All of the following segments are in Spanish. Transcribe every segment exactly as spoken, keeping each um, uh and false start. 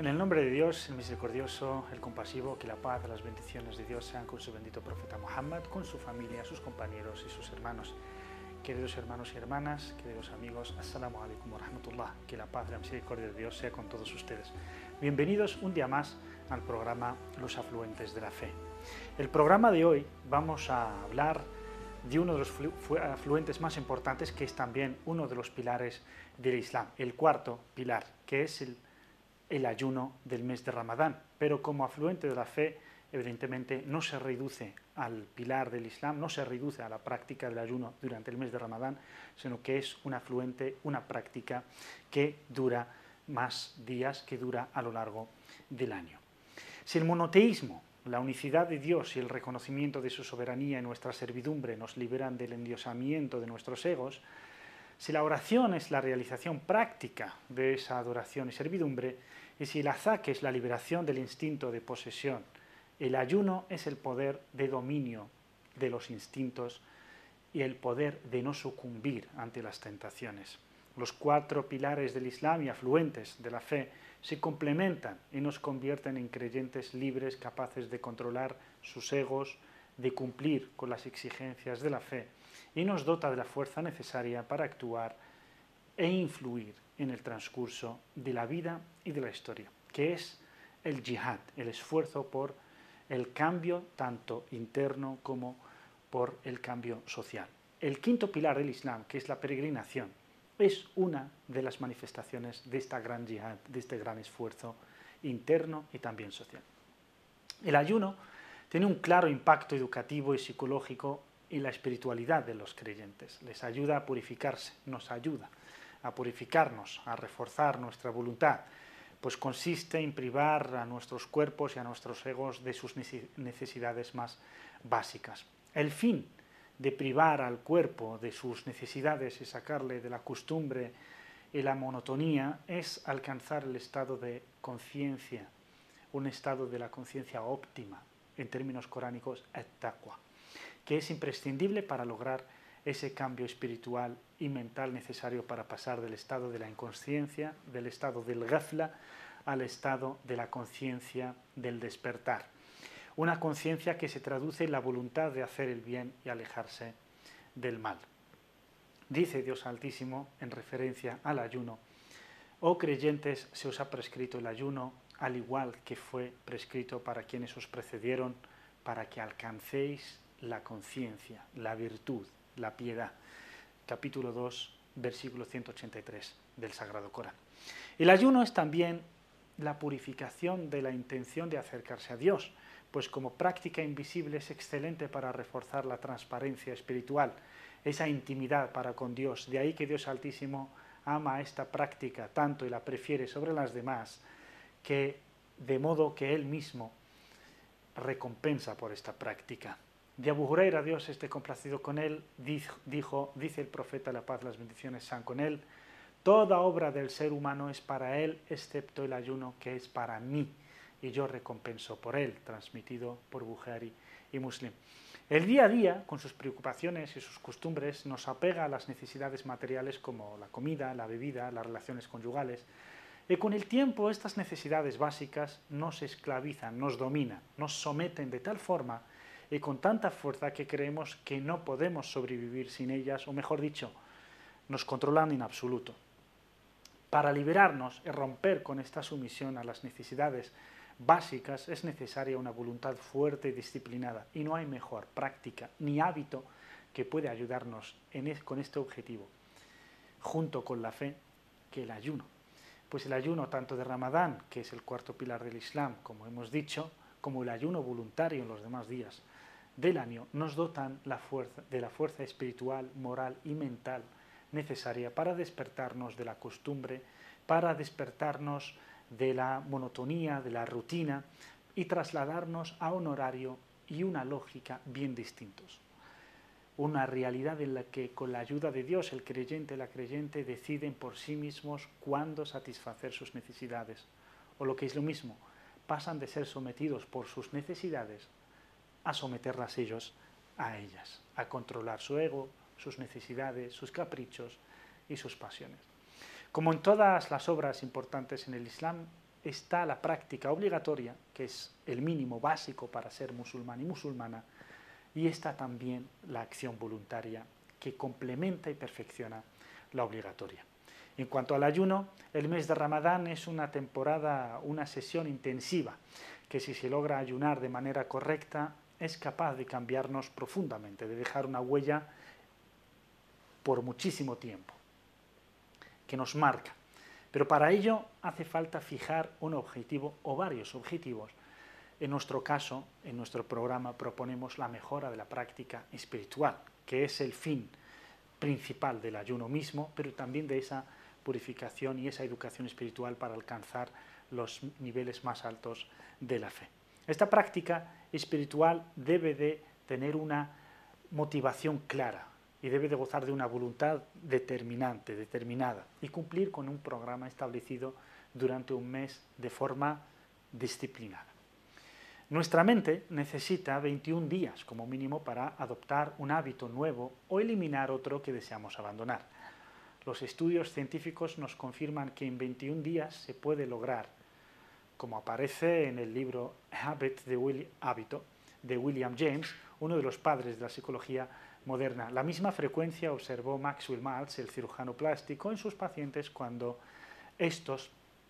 En el nombre de Dios, el misericordioso, el compasivo, que la paz, las bendiciones de Dios sean con su bendito profeta Muhammad, con su familia, sus compañeros y sus hermanos. Queridos hermanos y hermanas, queridos amigos, Assalamu alaikum wa rahmatullah, que la paz y la misericordia de Dios sea con todos ustedes. Bienvenidos un día más al programa Los Afluentes de la Fe. El programa de hoy vamos a hablar de uno de los afluentes más importantes, que es también uno de los pilares del Islam, el cuarto pilar, que es el el ayuno del mes de Ramadán, pero como afluente de la fe, evidentemente no se reduce al pilar del Islam, no se reduce a la práctica del ayuno durante el mes de Ramadán, sino que es un afluente, una práctica que dura más días, que dura a lo largo del año. Si el monoteísmo, la unicidad de Dios y el reconocimiento de su soberanía en nuestra servidumbre nos liberan del endiosamiento de nuestros egos, si la oración es la realización práctica de esa adoración y servidumbre, y si el azaque es la liberación del instinto de posesión, el ayuno es el poder de dominio de los instintos y el poder de no sucumbir ante las tentaciones. Los cuatro pilares del Islam y afluentes de la fe se complementan y nos convierten en creyentes libres, capaces de controlar sus egos, de cumplir con las exigencias de la fe, y nos dota de la fuerza necesaria para actuar e influir en el transcurso de la vida y de la historia, que es el yihad, el esfuerzo por el cambio tanto interno como por el cambio social. El quinto pilar del Islam, que es la peregrinación, es una de las manifestaciones de esta gran yihad, de este gran esfuerzo interno y también social. El ayuno tiene un claro impacto educativo y psicológico en la espiritualidad de los creyentes. Les ayuda a purificarse, nos ayuda a purificarnos, a reforzar nuestra voluntad, pues consiste en privar a nuestros cuerpos y a nuestros egos de sus necesidades más básicas. El fin de privar al cuerpo de sus necesidades y sacarle de la costumbre y la monotonía es alcanzar el estado de conciencia, un estado de la conciencia óptima, en términos coránicos, at-taqwa, que es imprescindible para lograr ese cambio espiritual y mental necesario para pasar del estado de la inconsciencia, del estado del ghafla, al estado de la conciencia del despertar. Una conciencia que se traduce en la voluntad de hacer el bien y alejarse del mal. Dice Dios Altísimo, en referencia al ayuno: «Oh creyentes, se os ha prescrito el ayuno, al igual que fue prescrito para quienes os precedieron, para que alcancéis la conciencia, la virtud, la piedad». Capítulo dos, versículo ciento ochenta y tres del Sagrado Corán. El ayuno es también la purificación de la intención de acercarse a Dios, pues como práctica invisible es excelente para reforzar la transparencia espiritual, esa intimidad para con Dios. De ahí que Dios Altísimo ama esta práctica tanto y la prefiere sobre las demás, que de modo que Él mismo recompensa por esta práctica. De Abu Huraira, Dios esté complacido con él, dijo, dice el profeta, la paz y las bendiciones sean con él: toda obra del ser humano es para él, excepto el ayuno, que es para mí, y yo recompenso por él, transmitido por Bukhari y Muslim. El día a día, con sus preocupaciones y sus costumbres, nos apega a las necesidades materiales como la comida, la bebida, las relaciones conyugales, y con el tiempo estas necesidades básicas nos esclavizan, nos dominan, nos someten de tal forma y con tanta fuerza que creemos que no podemos sobrevivir sin ellas, o mejor dicho, nos controlan en absoluto. Para liberarnos y romper con esta sumisión a las necesidades básicas es necesaria una voluntad fuerte y disciplinada, y no hay mejor práctica ni hábito que puede ayudarnos en es, con este objetivo, junto con la fe, que el ayuno. Pues el ayuno tanto de Ramadán, que es el cuarto pilar del Islam, como hemos dicho, como el ayuno voluntario en los demás días del año, nos dotan la fuerza, de la fuerza espiritual, moral y mental necesaria para despertarnos de la costumbre, para despertarnos de la monotonía, de la rutina, y trasladarnos a un horario y una lógica bien distintos. Una realidad en la que, con la ayuda de Dios, el creyente y la creyente deciden por sí mismos cuándo satisfacer sus necesidades, o lo que es lo mismo, pasan de ser sometidos por sus necesidades a someterlas ellos a ellas, a controlar su ego, sus necesidades, sus caprichos y sus pasiones. Como en todas las obras importantes en el Islam, está la práctica obligatoria, que es el mínimo básico para ser musulmán y musulmana, y está también la acción voluntaria, que complementa y perfecciona la obligatoria. En cuanto al ayuno, el mes de Ramadán es una temporada, una sesión intensiva, que si se logra ayunar de manera correcta, es capaz de cambiarnos profundamente, de dejar una huella por muchísimo tiempo, que nos marca. Pero para ello hace falta fijar un objetivo o varios objetivos. En nuestro caso, en nuestro programa, proponemos la mejora de la práctica espiritual, que es el fin principal del ayuno mismo, pero también de esa purificación y esa educación espiritual para alcanzar los niveles más altos de la fe. Esta práctica espiritual debe de tener una motivación clara y debe de gozar de una voluntad determinante, determinada, y cumplir con un programa establecido durante un mes de forma disciplinada. Nuestra mente necesita veintiún días como mínimo para adoptar un hábito nuevo o eliminar otro que deseamos abandonar. Los estudios científicos nos confirman que en veintiún días se puede lograr, como aparece en el libro Habit de Will, Hábito de William James, uno de los padres de la psicología moderna. La misma frecuencia observó Maxwell Maltz, el cirujano plástico, en sus pacientes cuando estos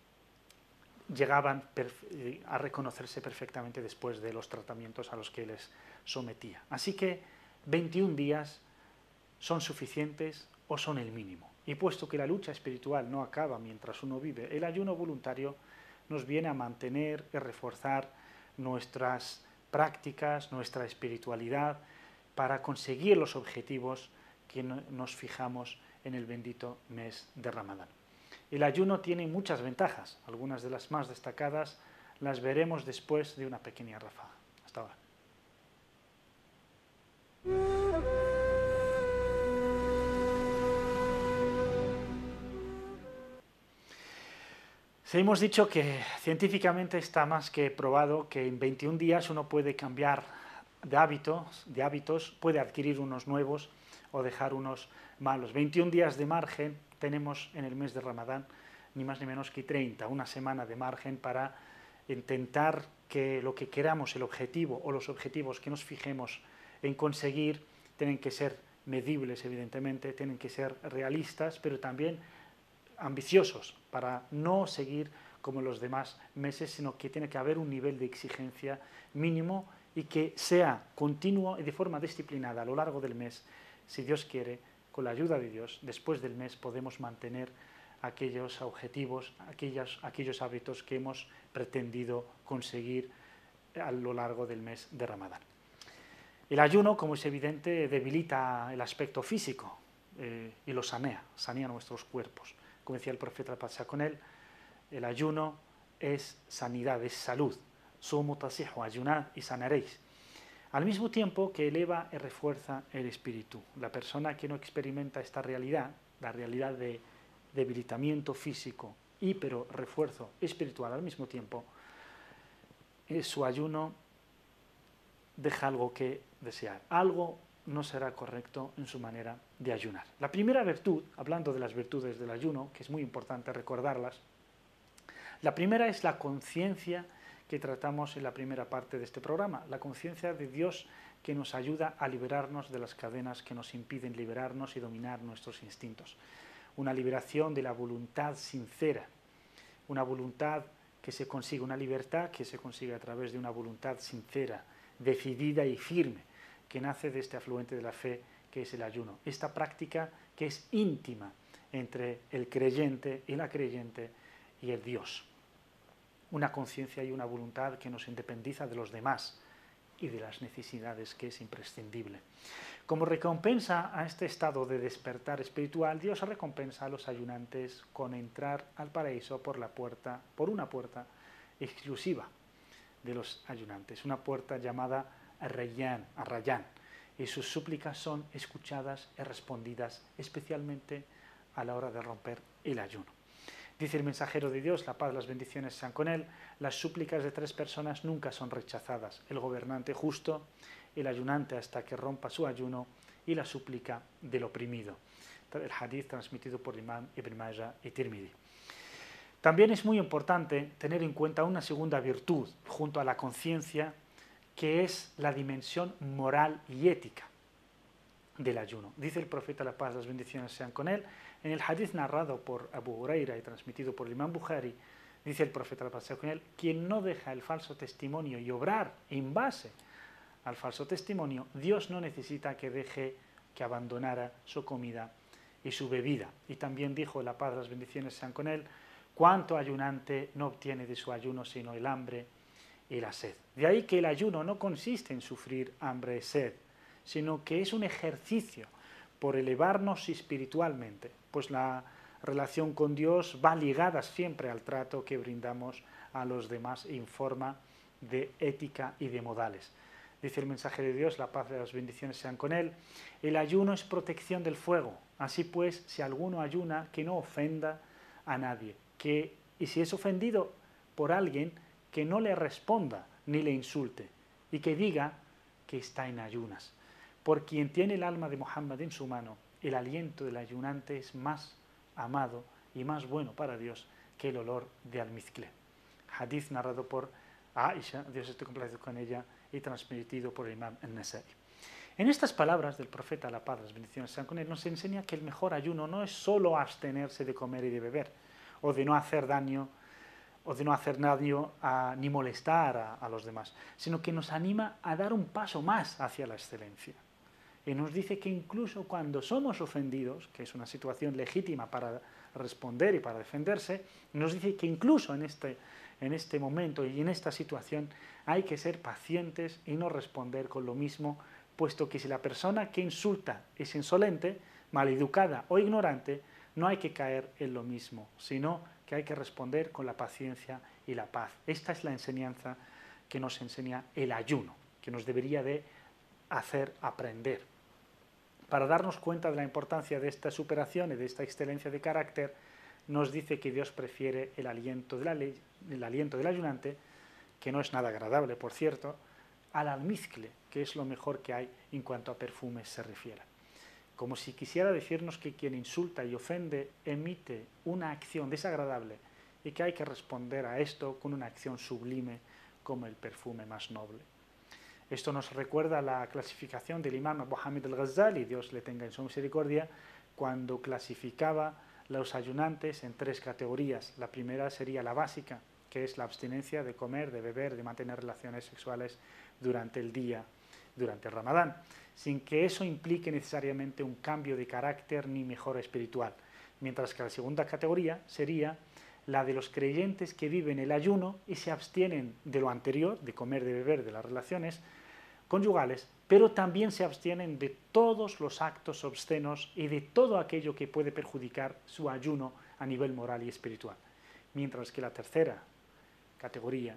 llegaban a reconocerse perfectamente después de los tratamientos a los que les sometía. Así que veintiún días son suficientes o son el mínimo. Y puesto que la lucha espiritual no acaba mientras uno vive, el ayuno voluntario nos viene a mantener y reforzar nuestras prácticas, nuestra espiritualidad, para conseguir los objetivos que nos fijamos en el bendito mes de Ramadán. El ayuno tiene muchas ventajas, algunas de las más destacadas las veremos después de una pequeña ráfaga. Hasta ahora. Se hemos dicho que científicamente está más que probado que en veintiún días uno puede cambiar de hábitos, de hábitos, puede adquirir unos nuevos o dejar unos malos. veintiún días de margen tenemos en el mes de Ramadán, ni más ni menos que treinta, una semana de margen para intentar que lo que queramos, el objetivo o los objetivos que nos fijemos en conseguir, tienen que ser medibles, evidentemente, tienen que ser realistas, pero también ambiciosos, para no seguir como los demás meses, sino que tiene que haber un nivel de exigencia mínimo y que sea continuo y de forma disciplinada a lo largo del mes. Si Dios quiere, con la ayuda de Dios, después del mes podemos mantener aquellos objetivos, aquellos, aquellos hábitos que hemos pretendido conseguir a lo largo del mes de Ramadán. El ayuno, como es evidente, debilita el aspecto físico eh, y lo sanea, sanea nuestros cuerpos. Como decía el profeta, pasa con él, el ayuno es sanidad, es salud. Sumu tasihu, ayunad y sanaréis. Al mismo tiempo que eleva y refuerza el espíritu. La persona que no experimenta esta realidad, la realidad de debilitamiento físico y pero refuerzo espiritual al mismo tiempo, eh, su ayuno deja algo que desear. Algo no será correcto en su manera de ayunar. La primera virtud, hablando de las virtudes del ayuno, que es muy importante recordarlas, la primera es la conciencia que tratamos en la primera parte de este programa, la conciencia de Dios que nos ayuda a liberarnos de las cadenas que nos impiden liberarnos y dominar nuestros instintos. Una liberación de la voluntad sincera, una voluntad que se consigue, una libertad que se consigue a través de una voluntad sincera, decidida y firme, que nace de este afluente de la fe que es el ayuno. Esta práctica que es íntima entre el creyente y la creyente y el Dios. Una conciencia y una voluntad que nos independiza de los demás y de las necesidades, que es imprescindible. Como recompensa a este estado de despertar espiritual, Dios recompensa a los ayunantes con entrar al paraíso por la puerta, por una puerta exclusiva de los ayunantes, una puerta llamada Rayyan, Arrayán, y sus súplicas son escuchadas y respondidas, especialmente a la hora de romper el ayuno. Dice el mensajero de Dios, la paz, las bendiciones sean con él, las súplicas de tres personas nunca son rechazadas, el gobernante justo, el ayunante hasta que rompa su ayuno y la súplica del oprimido. El hadith transmitido por Imam Ibn Majah y Tirmidhi. También es muy importante tener en cuenta una segunda virtud junto a la conciencia, que es la dimensión moral y ética del ayuno. Dice el profeta, la paz, las bendiciones sean con él, en el hadith narrado por Abu Huraira y transmitido por el Imam Bukhari, dice el profeta, la paz sea con él, quien no deja el falso testimonio y obrar en base al falso testimonio, Dios no necesita que deje que abandonara su comida y su bebida. Y también dijo, la paz, las bendiciones sean con él, cuánto ayunante no obtiene de su ayuno sino el hambre y la sed. De ahí que el ayuno no consiste en sufrir hambre y sed, sino que es un ejercicio por elevarnos espiritualmente, pues la relación con Dios va ligada siempre al trato que brindamos a los demás en forma de ética y de modales. Dice el mensaje de Dios, la paz y las bendiciones sean con él, el ayuno es protección del fuego, así pues, si alguno ayuna, que no ofenda a nadie, que, y si es ofendido por alguien, que no le responda ni le insulte, y que diga que está en ayunas. Por quien tiene el alma de Muhammad en su mano, el aliento del ayunante es más amado y más bueno para Dios que el olor de almizcle. Hadith narrado por Aisha, Dios esté complacido con ella, y transmitido por el Imam An-Nasa'i. En estas palabras del profeta, la paz, las bendiciones sean con él, nos enseña que el mejor ayuno no es solo abstenerse de comer y de beber, o de no hacer daño, o de no hacer daño a, ni molestar a, a los demás, sino que nos anima a dar un paso más hacia la excelencia. Y nos dice que incluso cuando somos ofendidos, que es una situación legítima para responder y para defenderse, nos dice que incluso en este, en este momento y en esta situación hay que ser pacientes y no responder con lo mismo, puesto que si la persona que insulta es insolente, maleducada o ignorante, no hay que caer en lo mismo, sino que hay que responder con la paciencia y la paz. Esta es la enseñanza que nos enseña el ayuno, que nos debería de hacer aprender. Para darnos cuenta de la importancia de esta superación y de esta excelencia de carácter, nos dice que Dios prefiere el aliento, de la ley, el aliento del ayunante, que no es nada agradable, por cierto, al almizcle, que es lo mejor que hay en cuanto a perfumes se refiere. Como si quisiera decirnos que quien insulta y ofende emite una acción desagradable y que hay que responder a esto con una acción sublime como el perfume más noble. Esto nos recuerda la clasificación del imam Abu Hamid al-Ghazali, Dios le tenga en su misericordia, cuando clasificaba los ayunantes en tres categorías. La primera sería la básica, que es la abstinencia de comer, de beber, de mantener relaciones sexuales durante el día, durante el Ramadán, sin que eso implique necesariamente un cambio de carácter ni mejora espiritual. Mientras que la segunda categoría sería la de los creyentes que viven el ayuno y se abstienen de lo anterior, de comer, de beber, de las relaciones conyugales, pero también se abstienen de todos los actos obscenos y de todo aquello que puede perjudicar su ayuno a nivel moral y espiritual. Mientras que la tercera categoría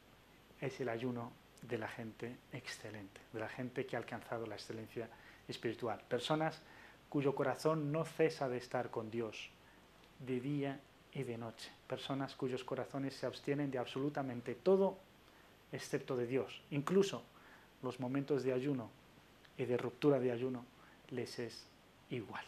es el ayuno de la gente excelente, de la gente que ha alcanzado la excelencia espiritual. Personas cuyo corazón no cesa de estar con Dios de día y de noche. Personas cuyos corazones se abstienen de absolutamente todo excepto de Dios. Incluso los momentos de ayuno y de ruptura de ayuno les es igual.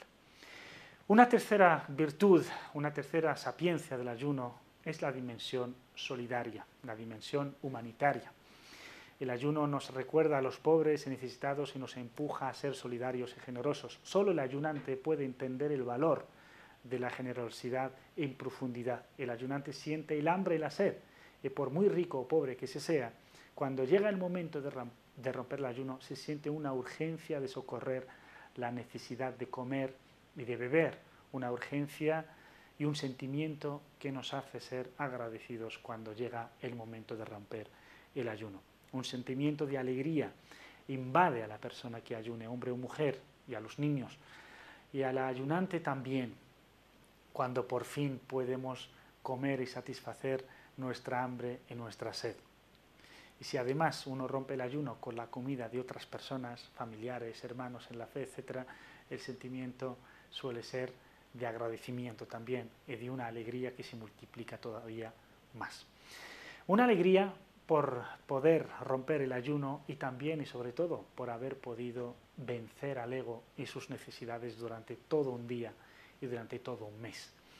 Una tercera virtud, una tercera sapiencia del ayuno es la dimensión solidaria, la dimensión humanitaria. El ayuno nos recuerda a los pobres y necesitados y nos empuja a ser solidarios y generosos. Solo el ayunante puede entender el valor de la generosidad en profundidad. El ayunante siente el hambre y la sed, y por muy rico o pobre que se sea, cuando llega el momento de de romper el ayuno, se siente una urgencia de socorrer la necesidad de comer y de beber, una urgencia y un sentimiento que nos hace ser agradecidos cuando llega el momento de romper el ayuno. Un sentimiento de alegría invade a la persona que ayune, hombre o mujer, y a los niños, y al ayunante también, cuando por fin podemos comer y satisfacer nuestra hambre y nuestra sed. Y si además uno rompe el ayuno con la comida de otras personas, familiares, hermanos en la fe, etcétera, el sentimiento suele ser de agradecimiento también y de una alegría que se multiplica todavía más. Una alegría por poder romper el ayuno y también y sobre todo por haber podido vencer al ego y sus necesidades durante todo un día y durante todo un mes.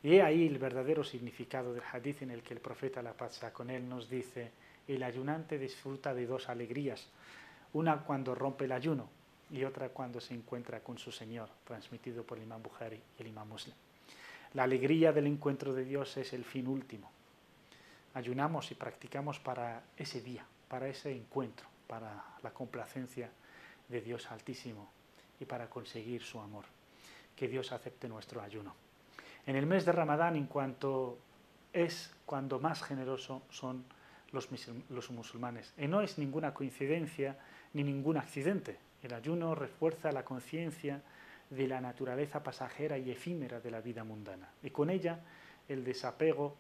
Y he ahí el verdadero significado del hadith en el que el profeta, la paz sea con él, nos dice: el ayunante disfruta de dos alegrías, una cuando rompe el ayuno y otra cuando se encuentra con su Señor, transmitido por el Imam Bukhari y el Imam Muslim. La alegría del encuentro de Dios es el fin último. Ayunamos y practicamos para ese día, para ese encuentro, para la complacencia de Dios Altísimo y para conseguir su amor. Que Dios acepte nuestro ayuno. En el mes de Ramadán, en cuanto es cuando más generoso son los, los musulmanes. Y no es ninguna coincidencia ni ningún accidente. El ayuno refuerza la conciencia de la naturaleza pasajera y efímera de la vida mundana. Y con ella el desapego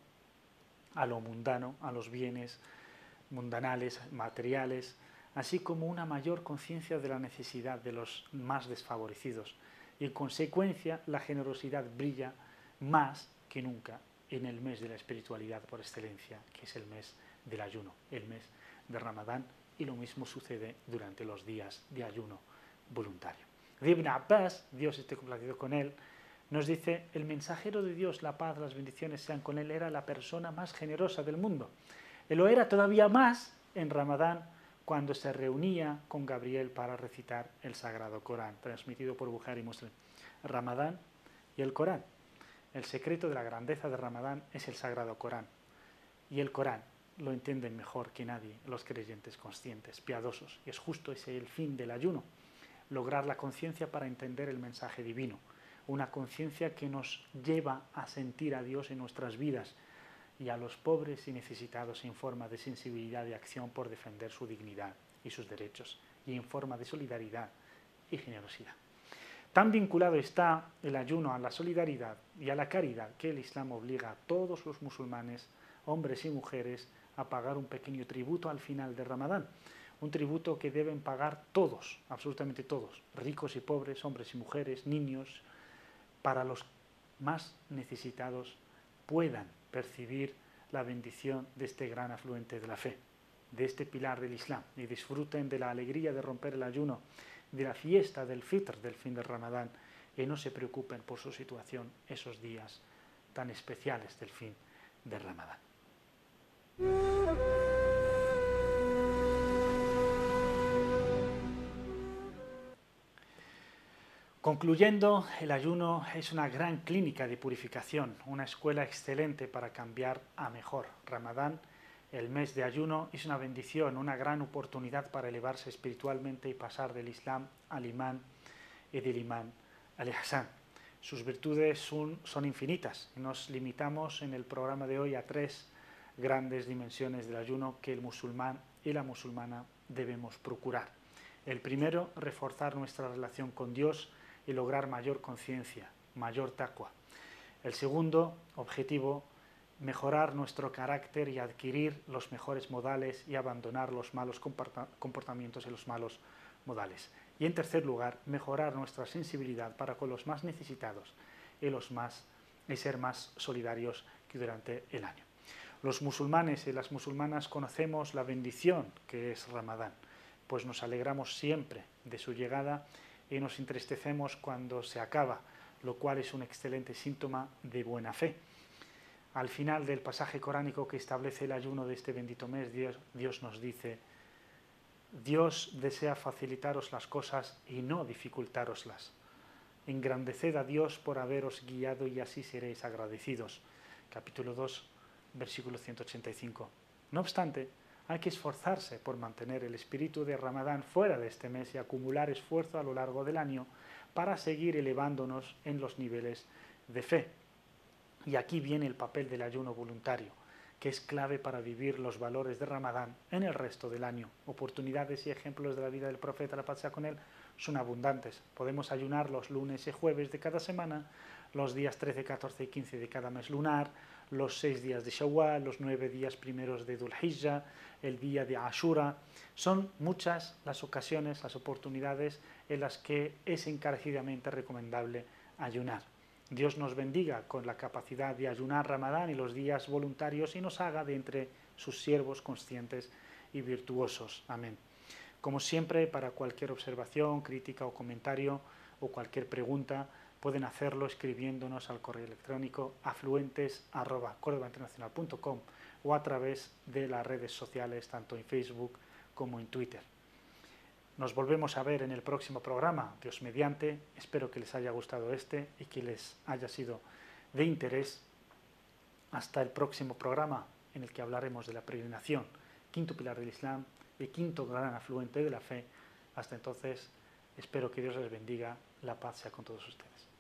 a lo mundano, a los bienes mundanales, materiales, así como una mayor conciencia de la necesidad de los más desfavorecidos. Y en consecuencia la generosidad brilla más que nunca en el mes de la espiritualidad por excelencia, que es el mes del ayuno, el mes de Ramadán, y lo mismo sucede durante los días de ayuno voluntario. De Ibn Abbas, Dios esté complacido con él, nos dice: el mensajero de Dios, la paz, las bendiciones sean con él, era la persona más generosa del mundo. Él lo era todavía más en Ramadán, cuando se reunía con Gabriel para recitar el Sagrado Corán, transmitido por Bukhari y Muslim. Ramadán y el Corán. El secreto de la grandeza de Ramadán es el Sagrado Corán. Y el Corán lo entienden mejor que nadie los creyentes conscientes, piadosos. Y es justo ese el fin del ayuno, lograr la conciencia para entender el mensaje divino. Una conciencia que nos lleva a sentir a Dios en nuestras vidas y a los pobres y necesitados en forma de sensibilidad y acción por defender su dignidad y sus derechos, y en forma de solidaridad y generosidad. Tan vinculado está el ayuno a la solidaridad y a la caridad que el Islam obliga a todos los musulmanes, hombres y mujeres, a pagar un pequeño tributo al final de Ramadán. Un tributo que deben pagar todos, absolutamente todos, ricos y pobres, hombres y mujeres, niños, para los más necesitados puedan percibir la bendición de este gran afluente de la fe, de este pilar del Islam, y disfruten de la alegría de romper el ayuno, de la fiesta del Fitr, del fin del Ramadán, y no se preocupen por su situación esos días tan especiales del fin del Ramadán. Concluyendo, el ayuno es una gran clínica de purificación, una escuela excelente para cambiar a mejor. Ramadán, el mes de ayuno, es una bendición, una gran oportunidad para elevarse espiritualmente y pasar del Islam al imán y del imán al ihsán. Sus virtudes son, son infinitas y nos limitamos en el programa de hoy a tres grandes dimensiones del ayuno que el musulmán y la musulmana debemos procurar. El primero, reforzar nuestra relación con Dios y lograr mayor conciencia, mayor taqwa. El segundo objetivo, mejorar nuestro carácter y adquirir los mejores modales y abandonar los malos comportamientos y los malos modales. Y en tercer lugar, mejorar nuestra sensibilidad para con los más necesitados y, los más, y ser más solidarios que durante el año. Los musulmanes y las musulmanas conocemos la bendición que es Ramadán, pues nos alegramos siempre de su llegada y nos entristecemos cuando se acaba, lo cual es un excelente síntoma de buena fe. Al final del pasaje coránico que establece el ayuno de este bendito mes, Dios, Dios nos dice: Dios desea facilitaros las cosas y no dificultároslas. Engrandeced a Dios por haberos guiado y así seréis agradecidos. Capítulo dos, versículo ciento ochenta y cinco. No obstante, hay que esforzarse por mantener el espíritu de Ramadán fuera de este mes y acumular esfuerzo a lo largo del año para seguir elevándonos en los niveles de fe. Y aquí viene el papel del ayuno voluntario, que es clave para vivir los valores de Ramadán en el resto del año. Oportunidades y ejemplos de la vida del profeta, la paz sea con él, son abundantes. Podemos ayunar los lunes y jueves de cada semana, los días trece, catorce y quince de cada mes lunar, los seis días de Shawwal, los nueve días primeros de Dhul Hijjah, el día de Ashura. Son muchas las ocasiones, las oportunidades en las que es encarecidamente recomendable ayunar. Dios nos bendiga con la capacidad de ayunar Ramadán y los días voluntarios y nos haga de entre sus siervos conscientes y virtuosos. Amén. Como siempre, para cualquier observación, crítica o comentario o cualquier pregunta, pueden hacerlo escribiéndonos al correo electrónico afluentes arroba córdoba internacional punto com o a través de las redes sociales, tanto en Facebook como en Twitter. Nos volvemos a ver en el próximo programa, Dios mediante. Espero que les haya gustado este y que les haya sido de interés. Hasta el próximo programa, en el que hablaremos de la peregrinación, quinto pilar del Islam y quinto gran afluente de la fe. Hasta entonces, espero que Dios les bendiga. La paz sea con todos ustedes.